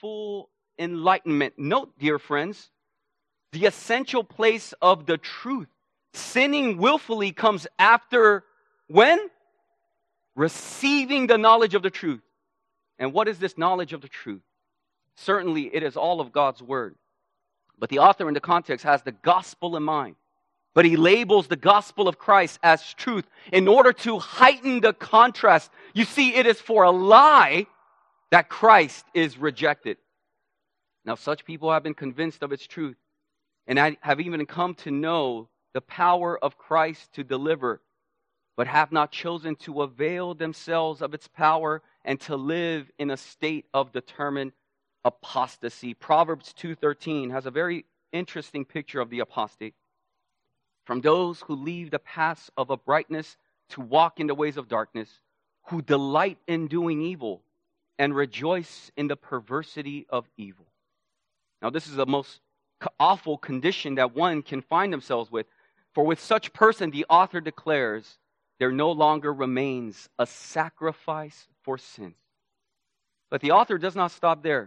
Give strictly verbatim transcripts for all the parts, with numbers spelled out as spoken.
full enlightenment. Note, dear friends, the essential place of the truth. Sinning willfully comes after when? Receiving the knowledge of the truth. And what is this knowledge of the truth? Certainly, it is all of God's word. But the author in the context has the gospel in mind. But he labels the gospel of Christ as truth in order to heighten the contrast. You see, it is for a lie that Christ is rejected. Now, such people have been convinced of its truth and have even come to know the power of Christ to deliver, but have not chosen to avail themselves of its power and to live in a state of determined apostasy. Proverbs two thirteen has a very interesting picture of the apostate. From those who leave the paths of uprightness to walk in the ways of darkness, who delight in doing evil and rejoice in the perversity of evil. Now, this is the most awful condition that one can find themselves with. For with such person, the author declares, there no longer remains a sacrifice for sin. But the author does not stop there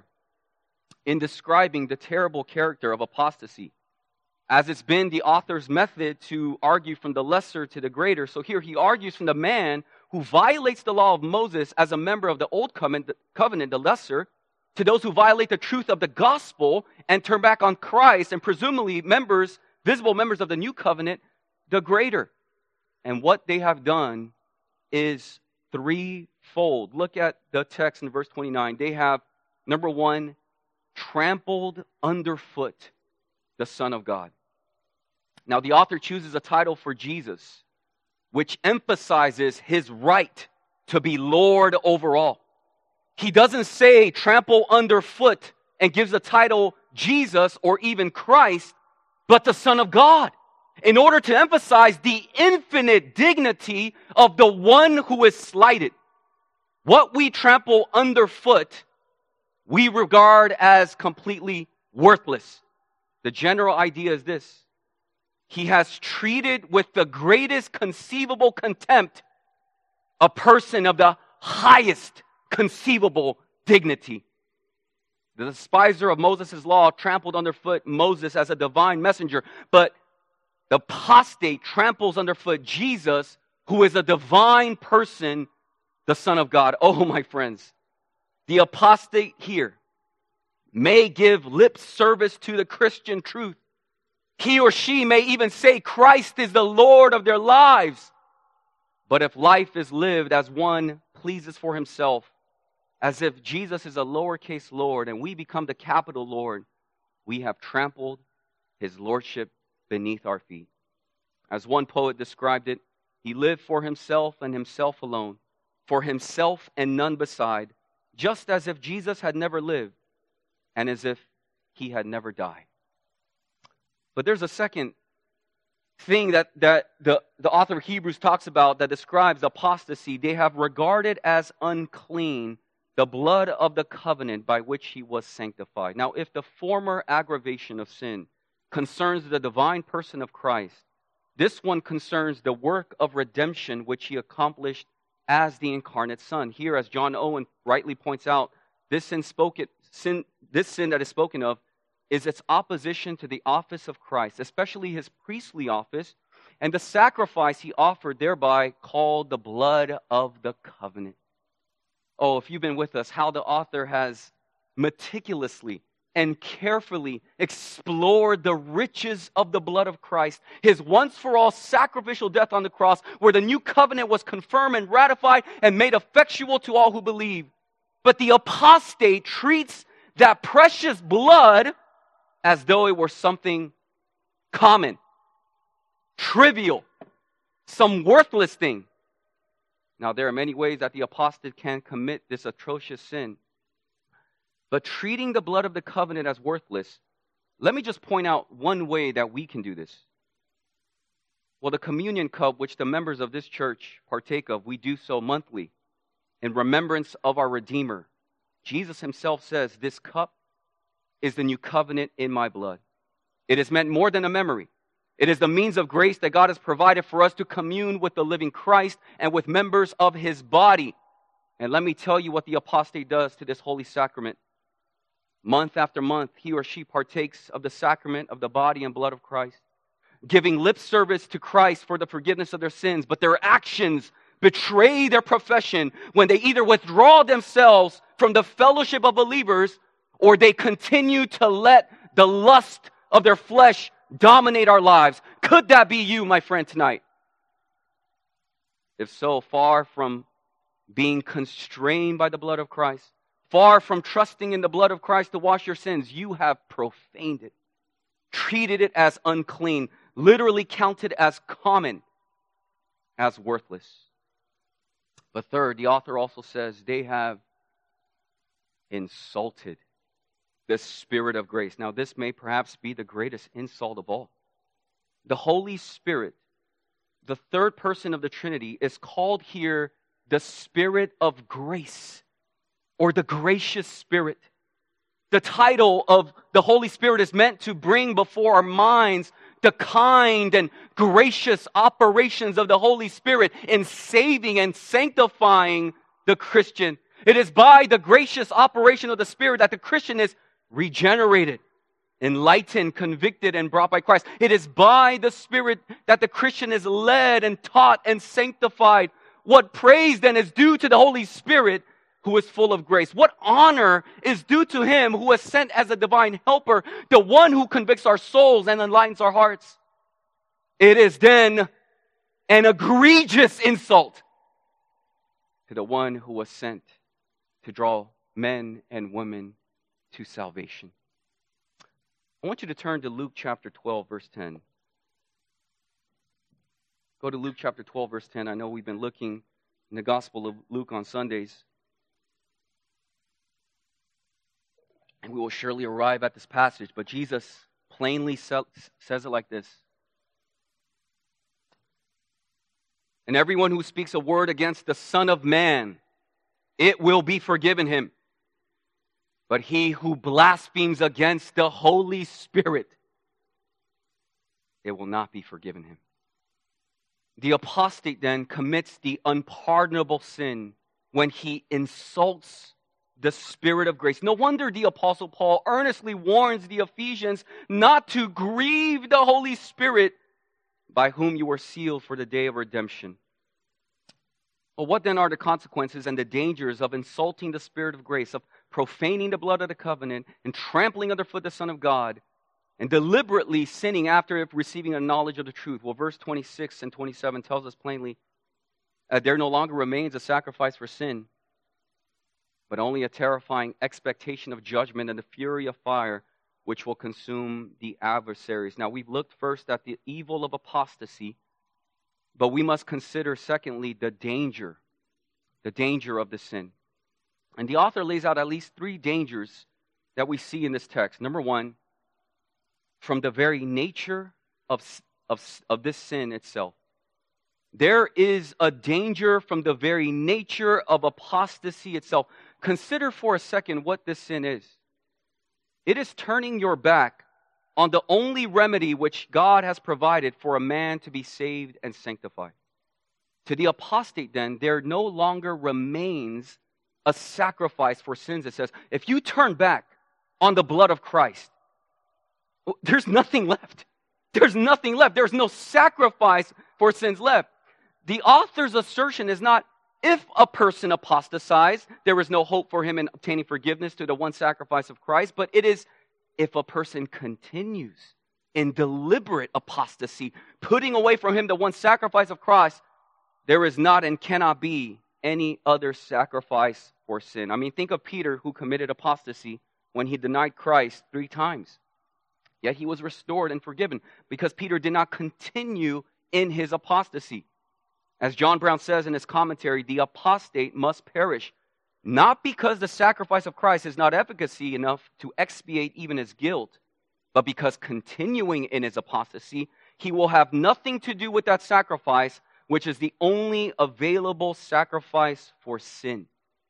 in describing the terrible character of apostasy, as it's been the author's method to argue from the lesser to the greater. So here he argues from the man who violates the law of Moses as a member of the old covenant, the lesser, to those who violate the truth of the gospel and turn back on Christ, and presumably members, visible members of the new covenant, the greater. And what they have done is threefold. Look at the text in verse twenty-nine. They have, number one, trampled underfoot the Son of God. Now, the author chooses a title for Jesus, which emphasizes his right to be Lord over all. He doesn't say trample underfoot and gives the title Jesus or even Christ, but the Son of God, in order to emphasize the infinite dignity of the one who is slighted. What we trample underfoot, we regard as completely worthless. The general idea is this: he has treated with the greatest conceivable contempt a person of the highest conceivable dignity. The despiser of Moses' law trampled underfoot Moses as a divine messenger, but the apostate tramples underfoot Jesus, who is a divine person, the Son of God. Oh, my friends, the apostate here may give lip service to the Christian truth. He or she may even say Christ is the Lord of their lives. But if life is lived as one pleases for himself, as if Jesus is a lowercase Lord and we become the capital Lord, we have trampled his lordship beneath our feet. As one poet described it, he lived for himself and himself alone, for himself and none beside, just as if Jesus had never lived and as if he had never died. But there's a second thing that, that the, the author of Hebrews talks about that describes apostasy. They have regarded as unclean the blood of the covenant by which he was sanctified. Now, if the former aggravation of sin concerns the divine person of Christ, this one concerns the work of redemption which he accomplished as the incarnate Son. Here, as John Owen rightly points out, this sin, spoken, sin, this sin that is spoken of is its opposition to the office of Christ, especially his priestly office, and the sacrifice he offered thereby called the blood of the covenant. Oh, if you've been with us, how the author has meticulously and carefully explored the riches of the blood of Christ, his once-for-all sacrificial death on the cross, where the new covenant was confirmed and ratified and made effectual to all who believe. But the apostate treats that precious blood as though it were something common, trivial, some worthless thing. Now, there are many ways that the apostate can commit this atrocious sin. But treating the blood of the covenant as worthless, let me just point out one way that we can do this. Well, the communion cup, which the members of this church partake of, we do so monthly in remembrance of our Redeemer. Jesus himself says, this cup is the new covenant in my blood. It is meant more than a memory. It is the means of grace that God has provided for us to commune with the living Christ and with members of his body. And let me tell you what the apostate does to this holy sacrament. Month after month, he or she partakes of the sacrament of the body and blood of Christ, giving lip service to Christ for the forgiveness of their sins, but their actions betray their profession when they either withdraw themselves from the fellowship of believers or they continue to let the lust of their flesh dominate our lives. Could that be you, my friend, tonight? If so, far from being constrained by the blood of Christ, far from trusting in the blood of Christ to wash your sins, you have profaned it, treated it as unclean, literally counted as common, as worthless. But third, the author also says they have insulted the Spirit of grace. Now, this may perhaps be the greatest insult of all. The Holy Spirit, the third person of the Trinity, is called here the Spirit of grace, or the gracious Spirit. The title of the Holy Spirit is meant to bring before our minds the kind and gracious operations of the Holy Spirit in saving and sanctifying the Christian. It is by the gracious operation of the Spirit that the Christian is regenerated, enlightened, convicted, and brought by Christ. It is by the Spirit that the Christian is led and taught and sanctified. What praise then is due to the Holy Spirit, who is full of grace? What honor is due to Him who is sent as a divine helper, the one who convicts our souls and enlightens our hearts? It is then an egregious insult to the one who was sent to draw men and women to salvation. I want you to turn to Luke chapter twelve, verse ten. Go to Luke chapter twelve, verse ten. I know we've been looking in the Gospel of Luke on Sundays, and we will surely arrive at this passage, but Jesus plainly says it like this. And everyone who speaks a word against the Son of Man, it will be forgiven him. But he who blasphemes against the Holy Spirit, it will not be forgiven him. The apostate then commits the unpardonable sin when he insults the Spirit of grace. No wonder the Apostle Paul earnestly warns the Ephesians not to grieve the Holy Spirit, by whom you were sealed for the day of redemption. Well, what then are the consequences and the dangers of insulting the Spirit of grace, of profaning the blood of the covenant, and trampling underfoot the Son of God, and deliberately sinning after receiving a knowledge of the truth? Well, verse twenty-six and twenty-seven tells us plainly that there no longer remains a sacrifice for sin, but only a terrifying expectation of judgment and the fury of fire which will consume the adversaries. Now, we've looked first at the evil of apostasy, but we must consider, secondly, the danger, the danger of the sin. And the author lays out at least three dangers that we see in this text. Number one, from the very nature of, of, of this sin itself. There is a danger from the very nature of apostasy itself. Consider for a second what this sin is. It is turning your back on the only remedy which God has provided for a man to be saved and sanctified. To the apostate, then, there no longer remains a sacrifice for sins. It says, if you turn back on the blood of Christ, there's nothing left. There's nothing left. There's no sacrifice for sins left. The author's assertion is not, if a person apostatizes, there is no hope for him in obtaining forgiveness through the one sacrifice of Christ, but it is, if a person continues in deliberate apostasy, putting away from him the one sacrifice of Christ, there is not and cannot be any other sacrifice for sin. I mean, think of Peter, who committed apostasy when he denied Christ three times. Yet he was restored and forgiven because Peter did not continue in his apostasy. As John Brown says in his commentary, the apostate must perish, not because the sacrifice of Christ is not efficacy enough to expiate even his guilt, but because continuing in his apostasy, he will have nothing to do with that sacrifice, which is the only available sacrifice for sin.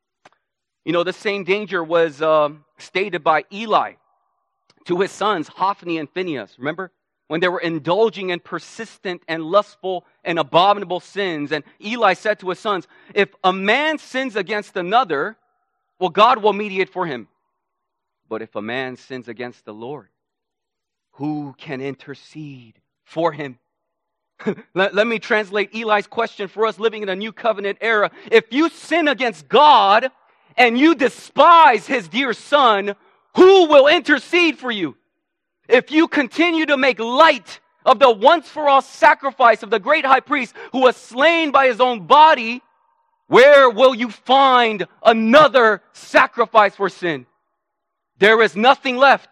You know, the same danger was uh, stated by Eli to his sons, Hophni and Phinehas. Remember? When they were indulging in persistent and lustful and abominable sins. And Eli said to his sons, if a man sins against another, well, God will mediate for him. But if a man sins against the Lord, who can intercede for him? let, let me translate Eli's question for us living in a new covenant era. If you sin against God and you despise his dear son, who will intercede for you? If you continue to make light of the once-for-all sacrifice of the great high priest who was slain by his own body, where will you find another sacrifice for sin? There is nothing left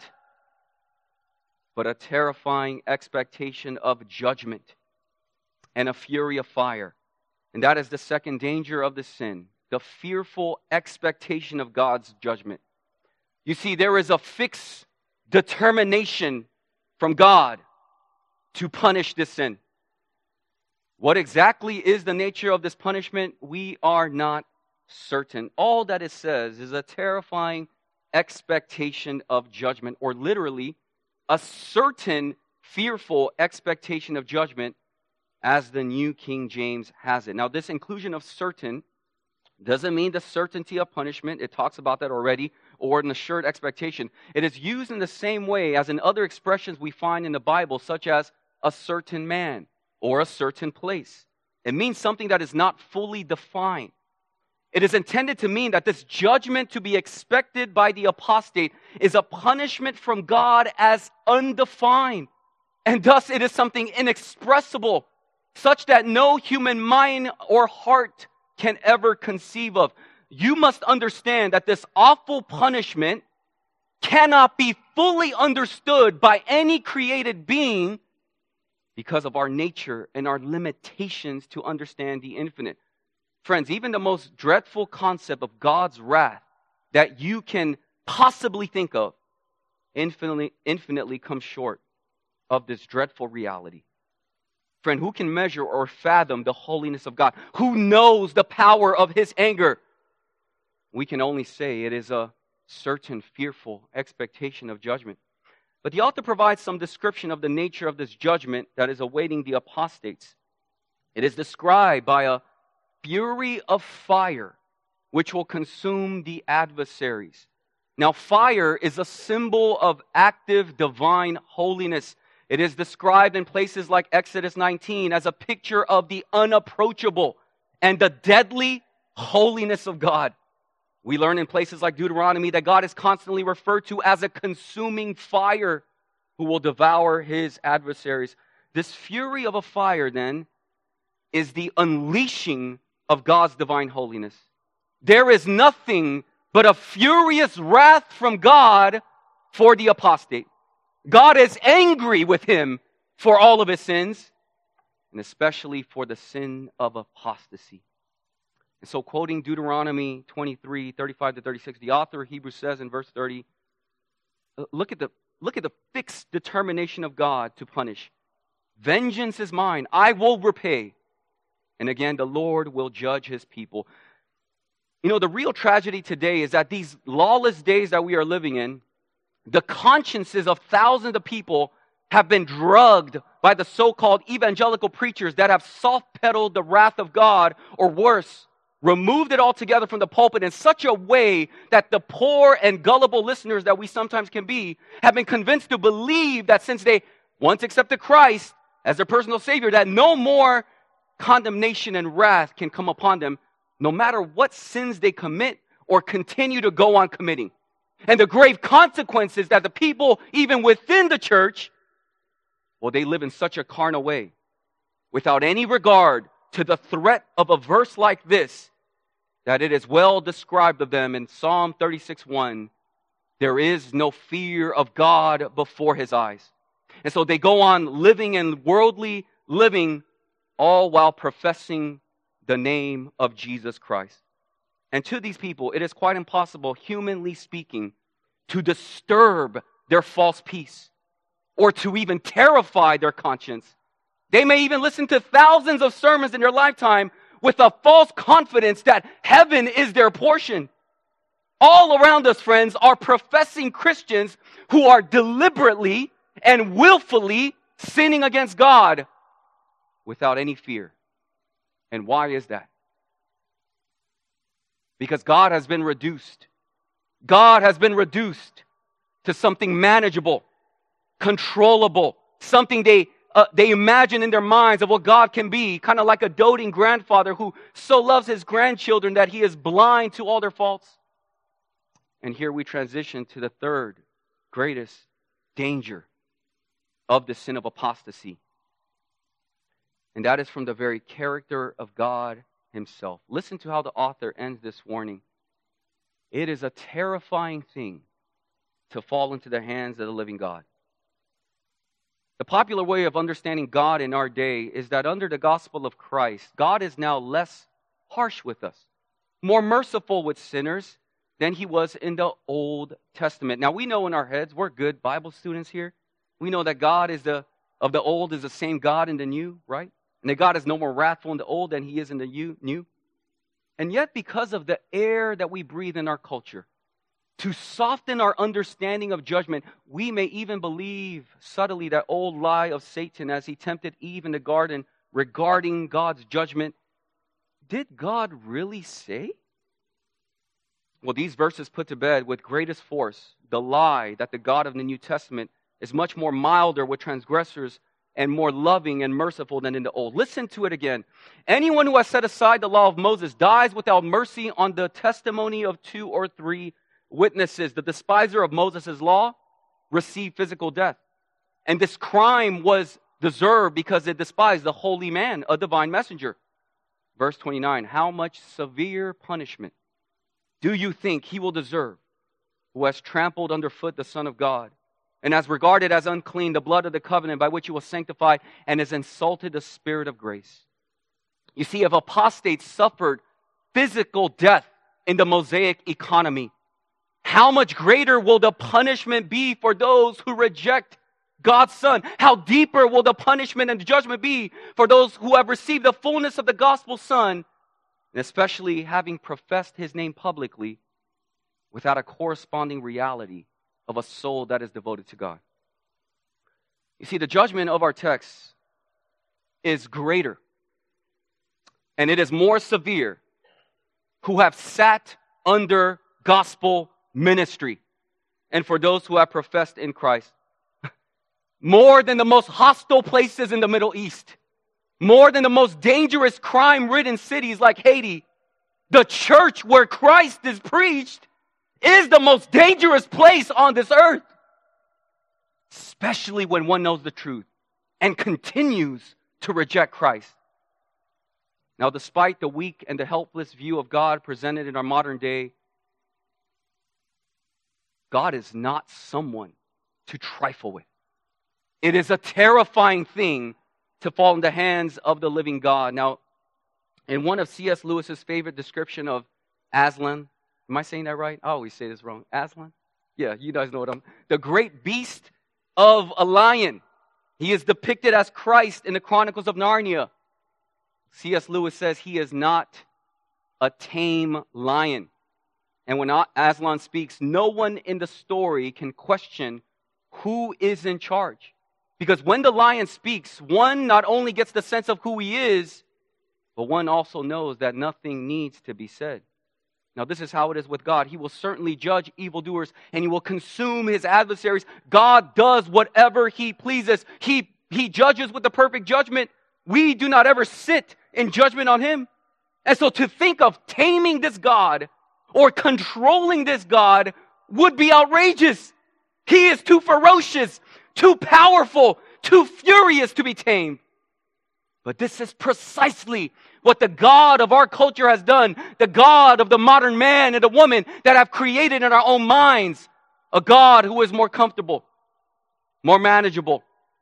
but a terrifying expectation of judgment and a fury of fire. And that is the second danger of the sin, the fearful expectation of God's judgment. You see, there is a fixed determination from God to punish this sin. What exactly is the nature of this punishment? We are not certain. All that it says is a terrifying expectation of judgment, or literally, a certain fearful expectation of judgment, as the New King James has it. Now, this inclusion of certain doesn't mean the certainty of punishment. It talks about that already, or an assured expectation. It is used in the same way as in other expressions we find in the Bible, such as a certain man or a certain place. It means something that is not fully defined. It is intended to mean that this judgment to be expected by the apostate is a punishment from God as undefined. And thus it is something inexpressible, such that no human mind or heart can ever conceive of. You must understand that this awful punishment cannot be fully understood by any created being because of our nature and our limitations to understand the infinite. Friends, even the most dreadful concept of God's wrath that you can possibly think of infinitely, infinitely comes short of this dreadful reality. Friend, who can measure or fathom the holiness of God? Who knows the power of his anger? We can only say it is a certain fearful expectation of judgment. But the author provides some description of the nature of this judgment that is awaiting the apostates. It is described by a fury of fire which will consume the adversaries. Now, fire is a symbol of active divine holiness. It is described in places like Exodus nineteen as a picture of the unapproachable and the deadly holiness of God. We learn in places like Deuteronomy that God is constantly referred to as a consuming fire who will devour his adversaries. This fury of a fire, then, is the unleashing of God's divine holiness. There is nothing but a furious wrath from God for the apostate. God is angry with him for all of his sins, and especially for the sin of apostasy. And so, quoting Deuteronomy twenty-three, thirty-five to thirty-six, the author of Hebrews says in verse thirty, look at the, look at the fixed determination of God to punish. Vengeance is mine, I will repay. And again, the Lord will judge his people. You know, the real tragedy today is that these lawless days that we are living in, the consciences of thousands of people have been drugged by the so-called evangelical preachers that have soft-pedaled the wrath of God, or worse, removed it altogether from the pulpit in such a way that the poor and gullible listeners that we sometimes can be have been convinced to believe that since they once accepted Christ as their personal Savior, that no more condemnation and wrath can come upon them, no matter what sins they commit or continue to go on committing. And the grave consequences that the people, even within the church, well, they live in such a carnal way, without any regard to the threat of a verse like this, that it is well described of them in Psalm thirty-six one. There is no fear of God before his eyes. And so they go on living in worldly living, all while professing the name of Jesus Christ. And to these people, it is quite impossible, humanly speaking, to disturb their false peace or to even terrify their conscience. They may even listen to thousands of sermons in their lifetime with a false confidence that heaven is their portion. All around us, friends, are professing Christians who are deliberately and willfully sinning against God without any fear. And why is that? Because God has been reduced. God has been reduced to something manageable, controllable, something they uh, they imagine in their minds of what God can be, kind of like a doting grandfather who so loves his grandchildren that he is blind to all their faults. And here we transition to the third greatest danger of the sin of apostasy. And that is from the very character of God himself. Listen to how the author ends this warning. It is a terrifying thing to fall into the hands of the living God. The popular way of understanding God in our day is that under the gospel of Christ, God is now less harsh with us, more merciful with sinners than he was in the Old Testament. Now we know in our heads, we're good Bible students here. We know that God is the of the old is the same God in the new, right? And that God is no more wrathful in the old than he is in the new. And yet, because of the air that we breathe in our culture, to soften our understanding of judgment, we may even believe subtly that old lie of Satan as he tempted Eve in the garden regarding God's judgment. Did God really say? Well, these verses put to bed with greatest force the lie that the God of the New Testament is much more milder with transgressors and more loving and merciful than in the old. Listen to it again. Anyone who has set aside the law of Moses dies without mercy on the testimony of two or three witnesses. The despiser of Moses' law received physical death. And this crime was deserved because it despised the holy man, a divine messenger. Verse twenty-nine, how much severe punishment do you think he will deserve who has trampled underfoot the Son of God and has regarded as unclean the blood of the covenant by which he was sanctified and has insulted the Spirit of grace? You see, if apostates suffered physical death in the Mosaic economy, how much greater will the punishment be for those who reject God's Son? How deeper will the punishment and the judgment be for those who have received the fullness of the gospel Son, and especially having professed his name publicly without a corresponding reality of a soul that is devoted to God? You see, the judgment of our text is greater, and it is more severe who have sat under gospel ministry, and for those who have professed in Christ. More than the most hostile places in the Middle East, more than the most dangerous crime-ridden cities like Haiti, the church where Christ is preached is the most dangerous place on this earth. Especially when one knows the truth and continues to reject Christ. Now, despite the weak and the helpless view of God presented in our modern day, God is not someone to trifle with. It is a terrifying thing to fall in the hands of the living God. Now, in one of C S Lewis's favorite description of Aslan, am I saying that right? I always say this wrong. Aslan? Yeah, you guys know what I'm... The great beast of a lion. He is depicted as Christ in the Chronicles of Narnia. C S Lewis says he is not a tame lion. And when Aslan speaks, no one in the story can question who is in charge. Because when the lion speaks, one not only gets the sense of who he is, but one also knows that nothing needs to be said. Now, this is how it is with God. He will certainly judge evildoers and he will consume his adversaries. God does whatever he pleases. He, he judges with the perfect judgment. We do not ever sit in judgment on him. And so to think of taming this God or controlling this God would be outrageous. He is too ferocious, too powerful, too furious to be tamed. But this is precisely what the God of our culture has done. The God of the modern man and the woman that have created in our own minds a God who is more comfortable, more manageable,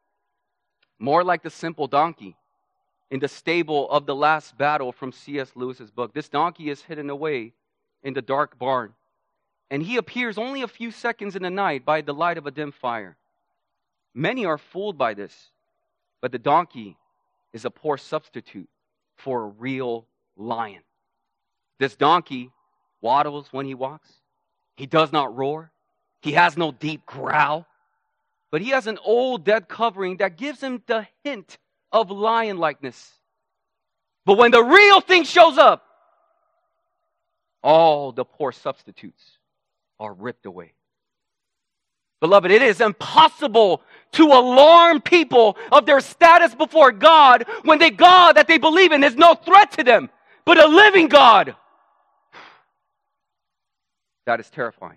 more like the simple donkey in the stable of The Last Battle from C S Lewis's book. This donkey is hidden away in the dark barn, and he appears only a few seconds in the night by the light of a dim fire. Many are fooled by this, but the donkey is a poor substitute for a real lion. This donkey waddles when he walks. He does not roar. He has no deep growl. But he has an old dead covering that gives him the hint of lion-likeness. But when the real thing shows up, all the poor substitutes are ripped away. Beloved, it is impossible to alarm people of their status before God when the God that they believe in is no threat to them, but a living God. That is terrifying.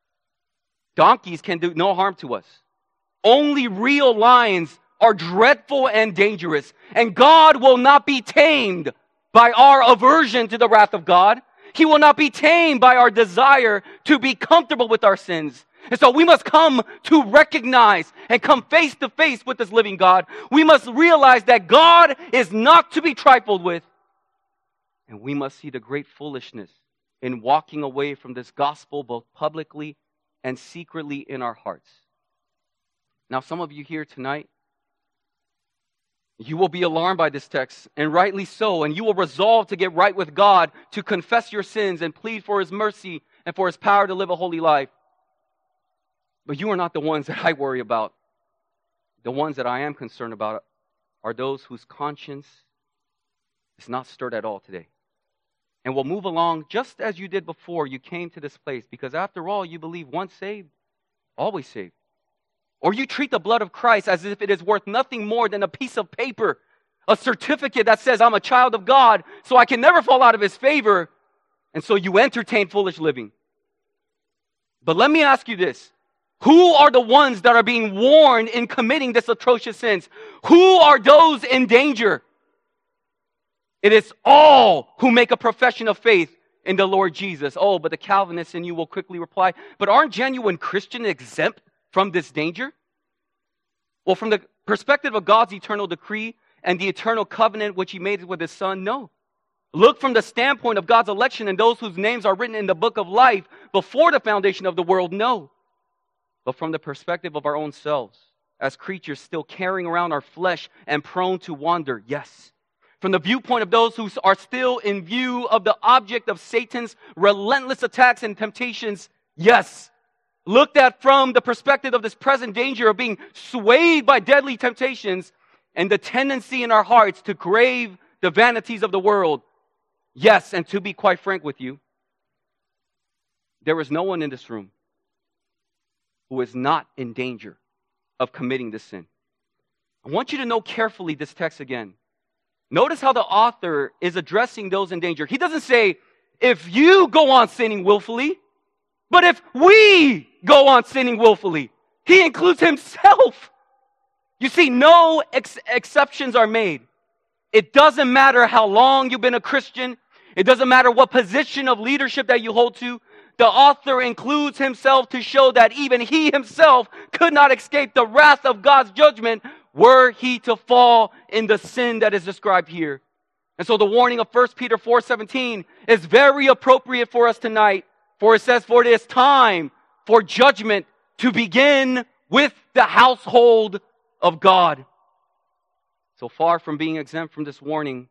Donkeys can do no harm to us. Only real lions are dreadful and dangerous, and God will not be tamed by our aversion to the wrath of God. He will not be tamed by our desire to be comfortable with our sins. And so we must come to recognize and come face to face with this living God. We must realize that God is not to be trifled with. And we must see the great foolishness in walking away from this gospel both publicly and secretly in our hearts. Now, some of you here tonight, you will be alarmed by this text, and rightly so, and you will resolve to get right with God, to confess your sins and plead for His mercy and for His power to live a holy life. But you are not the ones that I worry about. The ones that I am concerned about are those whose conscience is not stirred at all today. And will move along just as you did before you came to this place, because after all, you believe once saved, always saved. Or you treat the blood of Christ as if it is worth nothing more than a piece of paper, a certificate that says I'm a child of God, so I can never fall out of His favor, and so you entertain foolish living. But let me ask you this. Who are the ones that are being warned in committing this atrocious sins? Who are those in danger? It is all who make a profession of faith in the Lord Jesus. Oh, but the Calvinists in you will quickly reply, but aren't genuine Christians exempt from this danger? Well, from the perspective of God's eternal decree and the eternal covenant which He made with His Son, no. Look from the standpoint of God's election and those whose names are written in the book of life before the foundation of the world, no. But from the perspective of our own selves, as creatures still carrying around our flesh and prone to wander, yes. From the viewpoint of those who are still in view of the object of Satan's relentless attacks and temptations, yes. Looked at from the perspective of this present danger of being swayed by deadly temptations and the tendency in our hearts to crave the vanities of the world, yes. And to be quite frank with you, there is no one in this room who is not in danger of committing this sin. I want you to know carefully this text again. Notice how the author is addressing those in danger. He doesn't say, if you go on sinning willfully, but if we go on sinning willfully. He includes himself. You see, no ex- exceptions are made. It doesn't matter how long you've been a Christian. It doesn't matter what position of leadership that you hold to. The author includes himself to show that even he himself could not escape the wrath of God's judgment were he to fall in the sin that is described here. And so the warning of First Peter four seventeen is very appropriate for us tonight. For it says, for it is time for judgment to begin with the household of God. So far from being exempt from this warning,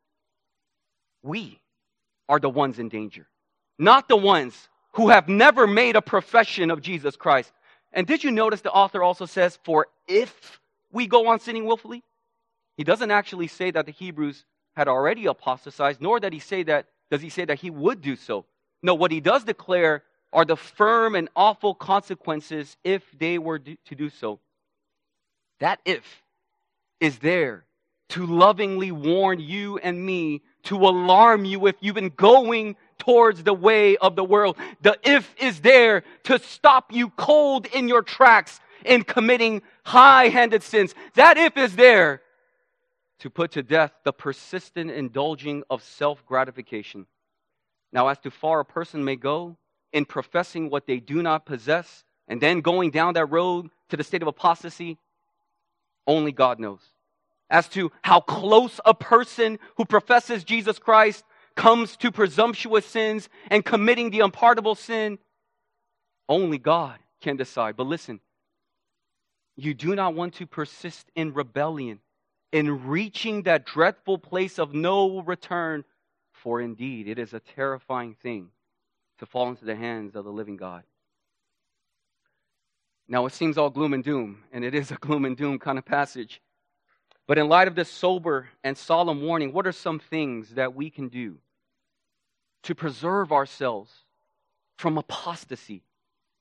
we are the ones in danger. Not the ones who have never made a profession of Jesus Christ. And did you notice the author also says, for if we go on sinning willfully? He doesn't actually say that the Hebrews had already apostatized, nor that he say that, does he say that he would do so. No, what he does declare are the firm and awful consequences if they were to do so. That if is there to lovingly warn you and me, to alarm you if you've been going towards the way of the world. The if is there to stop you cold in your tracks in committing high-handed sins. That if is there to put to death the persistent indulging of self-gratification. Now, as to far a person may go in professing what they do not possess and then going down that road to the state of apostasy, only God knows. As to how close a person who professes Jesus Christ comes to presumptuous sins and committing the unpardonable sin, only God can decide. But listen, you do not want to persist in rebellion, in reaching that dreadful place of no return, for indeed it is a terrifying thing to fall into the hands of the living God. Now, it seems all gloom and doom, and it is a gloom and doom kind of passage. But in light of this sober and solemn warning, what are some things that we can do to preserve ourselves from apostasy?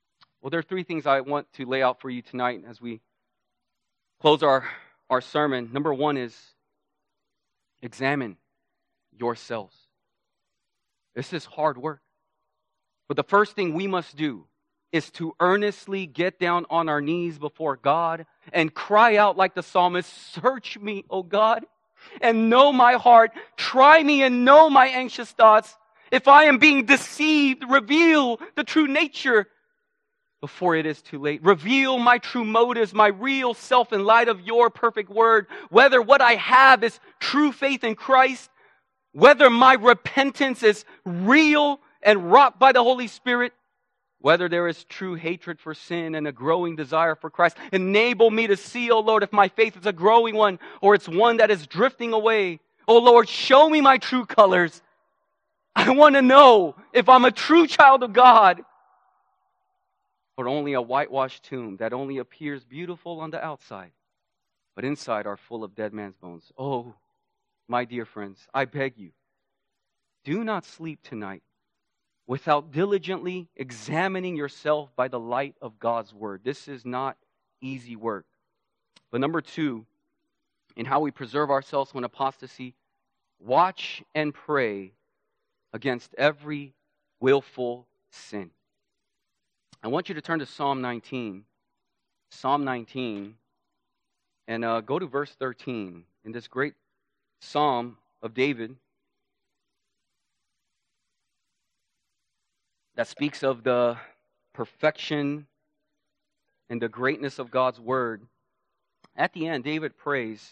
Well, there are three things I want to lay out for you tonight as we close our, our sermon. Number one is examine yourselves. This is hard work. But the first thing we must do is to earnestly get down on our knees before God and cry out like the psalmist, "Search me, O God, and know my heart. Try me and know my anxious thoughts. If I am being deceived, reveal the true nature before it is too late. Reveal my true motives, my real self in light of your perfect word. Whether what I have is true faith in Christ, whether my repentance is real and wrought by the Holy Spirit, whether there is true hatred for sin and a growing desire for Christ. Enable me to see, O Lord, if my faith is a growing one or it's one that is drifting away. O Lord, show me my true colors. I want to know if I'm a true child of God or only a whitewashed tomb that only appears beautiful on the outside, but inside are full of dead man's bones. Oh, my dear friends, I beg you, do not sleep tonight without diligently examining yourself by the light of God's word. This is not easy work. But number two, in how we preserve ourselves from apostasy, watch and pray against every willful sin. I want you to turn to Psalm nineteen. Psalm nineteen. And uh, go to verse thirteen. In this great Psalm of David that speaks of the perfection and the greatness of God's word. At the end, David prays,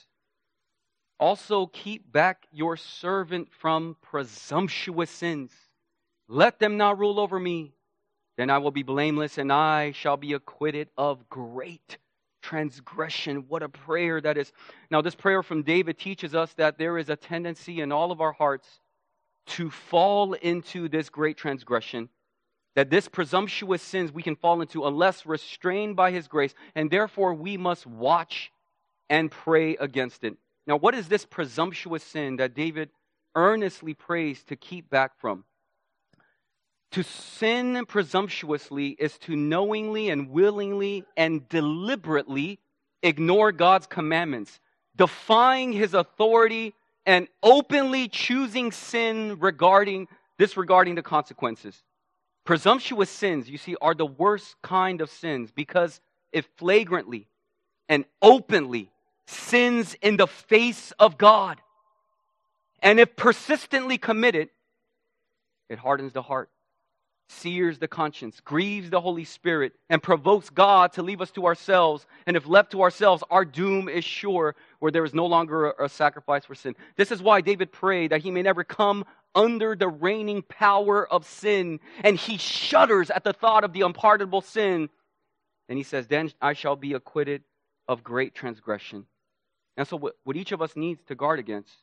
"Also keep back your servant from presumptuous sins. Let them not rule over me. Then I will be blameless, and I shall be acquitted of great transgression." What a prayer that is. Now, this prayer from David teaches us that there is a tendency in all of our hearts to fall into this great transgression, that this presumptuous sins we can fall into unless restrained by His grace, and therefore we must watch and pray against it. Now, what is this presumptuous sin that David earnestly prays to keep back from? To sin presumptuously is to knowingly and willingly and deliberately ignore God's commandments, defying His authority and openly choosing sin regarding disregarding the consequences. Presumptuous sins, you see, are the worst kind of sins because it flagrantly and openly sins in the face of God. And if persistently committed, it hardens the heart, sears the conscience, grieves the Holy Spirit, and provokes God to leave us to ourselves. And if left to ourselves, our doom is sure, where there is no longer a, a sacrifice for sin. This is why David prayed that he may never come under the reigning power of sin. And he shudders at the thought of the unpardonable sin. And he says, "Then I shall be acquitted of great transgression." And so what, what each of us needs to guard against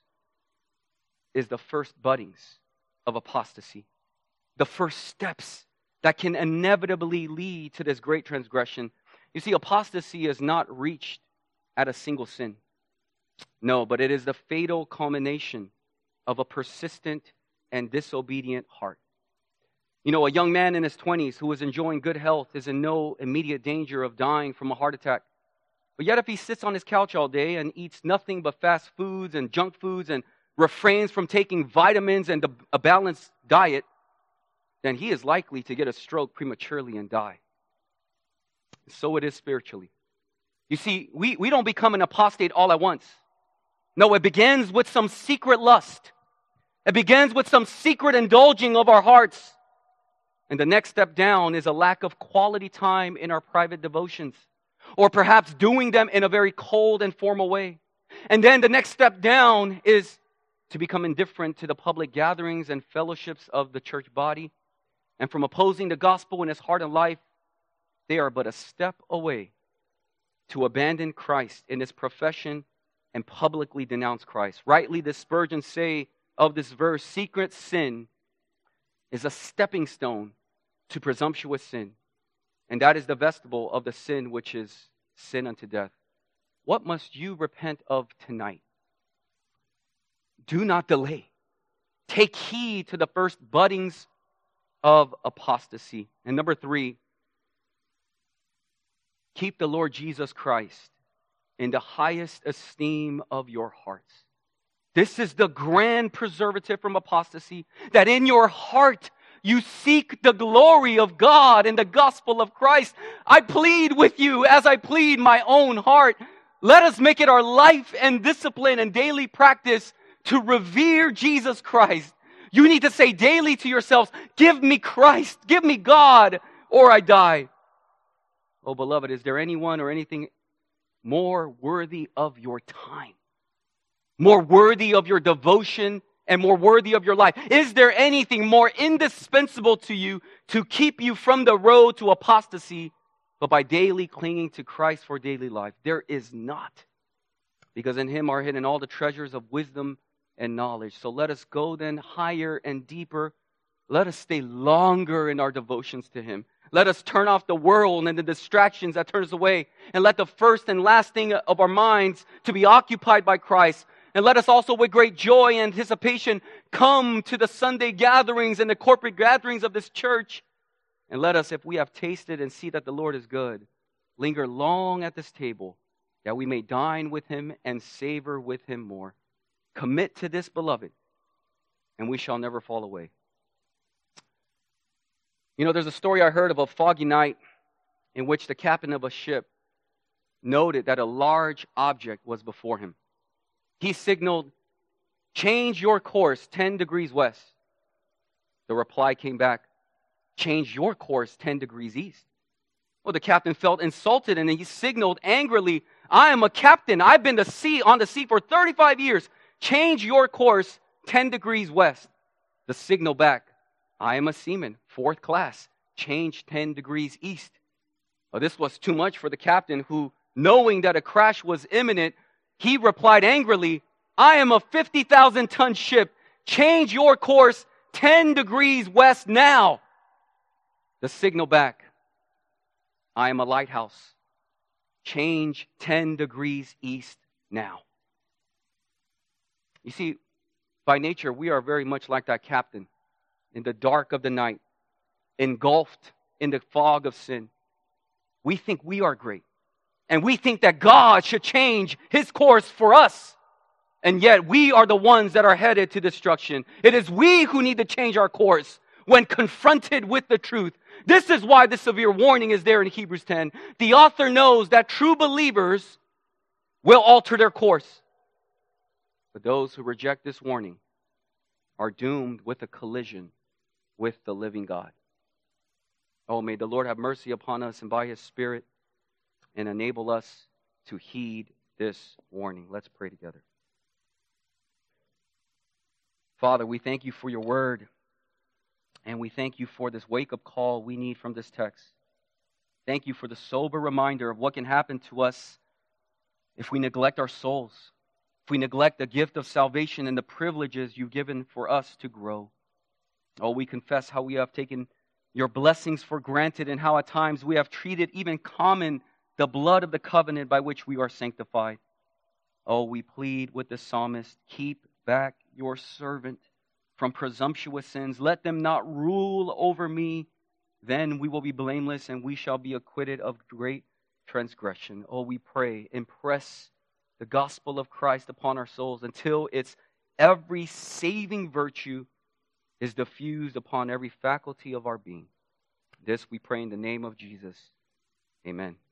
is the first buddings of apostasy. The first steps that can inevitably lead to this great transgression. You see, apostasy is not reached at a single sin. No, but it is the fatal culmination of a persistent and disobedient heart. You know, a young man in his twenties who is enjoying good health is in no immediate danger of dying from a heart attack. But yet if he sits on his couch all day and eats nothing but fast foods and junk foods and refrains from taking vitamins and a balanced diet, then he is likely to get a stroke prematurely and die. So it is spiritually. You see, we, we don't become an apostate all at once. No, it begins with some secret lust. It begins with some secret indulging of our hearts. And the next step down is a lack of quality time in our private devotions, or perhaps doing them in a very cold and formal way. And then the next step down is to become indifferent to the public gatherings and fellowships of the church body. And from opposing the gospel in his heart and life, they are but a step away to abandon Christ in his profession and publicly denounce Christ. Rightly, the Spurgeon say of this verse, secret sin is a stepping stone to presumptuous sin. And that is the vestibule of the sin which is sin unto death. What must you repent of tonight? Do not delay. Take heed to the first buddings of apostasy. And number three, keep the Lord Jesus Christ in the highest esteem of your hearts. This is the grand preservative from apostasy, that in your heart you seek the glory of God and the gospel of Christ. I plead with you as I plead my own heart. Let us make it our life and discipline and daily practice to revere Jesus Christ. You need to say daily to yourselves, give me Christ, give me God, or I die. Oh, beloved, is there anyone or anything more worthy of your time? More worthy of your devotion and more worthy of your life? Is there anything more indispensable to you to keep you from the road to apostasy, but by daily clinging to Christ for daily life? There is not. Because in Him are hidden all the treasures of wisdom and knowledge. So let us go then higher and deeper. Let us stay longer in our devotions to Him. Let us turn off the world and the distractions that turn us away. And let the first and last thing of our minds to be occupied by Christ. And let us also with great joy and anticipation come to the Sunday gatherings and the corporate gatherings of this church. And let us, if we have tasted and see that the Lord is good, linger long at this table, that we may dine with Him and savor with Him more. Commit to this, beloved, and we shall never fall away. You know, there's a story I heard of a foggy night in which the captain of a ship noted that a large object was before him. He signaled, change your course ten degrees west. The reply came back, change your course ten degrees east. Well, the captain felt insulted and he signaled angrily, I am a captain. I've been to sea, on the sea for thirty-five years. Change your course ten degrees west. The signal back, I am a seaman, fourth class. Change ten degrees east. Well, this was too much for the captain who, knowing that a crash was imminent, he replied angrily, I am a fifty thousand ton ship. Change your course ten degrees west now. The signal back, I am a lighthouse. Change ten degrees east now. You see, by nature, we are very much like that captain in the dark of the night, engulfed in the fog of sin. We think we are great. And we think that God should change His course for us. And yet we are the ones that are headed to destruction. It is we who need to change our course when confronted with the truth. This is why the severe warning is there in Hebrews ten. The author knows that true believers will alter their course. But those who reject this warning are doomed with a collision with the living God. Oh, may the Lord have mercy upon us and by His Spirit and enable us to heed this warning. Let's pray together. Father, we thank You for Your word, and we thank You for this wake-up call we need from this text. Thank You for the sober reminder of what can happen to us if we neglect our souls, if we neglect the gift of salvation and the privileges You've given for us to grow. Oh, we confess how we have taken Your blessings for granted and how at times we have treated even common the blood of the covenant by which we are sanctified. Oh, we plead with the psalmist, keep back Your servant from presumptuous sins. Let them not rule over me. Then we will be blameless and we shall be acquitted of great transgression. Oh, we pray, impress the gospel of Christ upon our souls until its every saving virtue is diffused upon every faculty of our being. This we pray in the name of Jesus. Amen.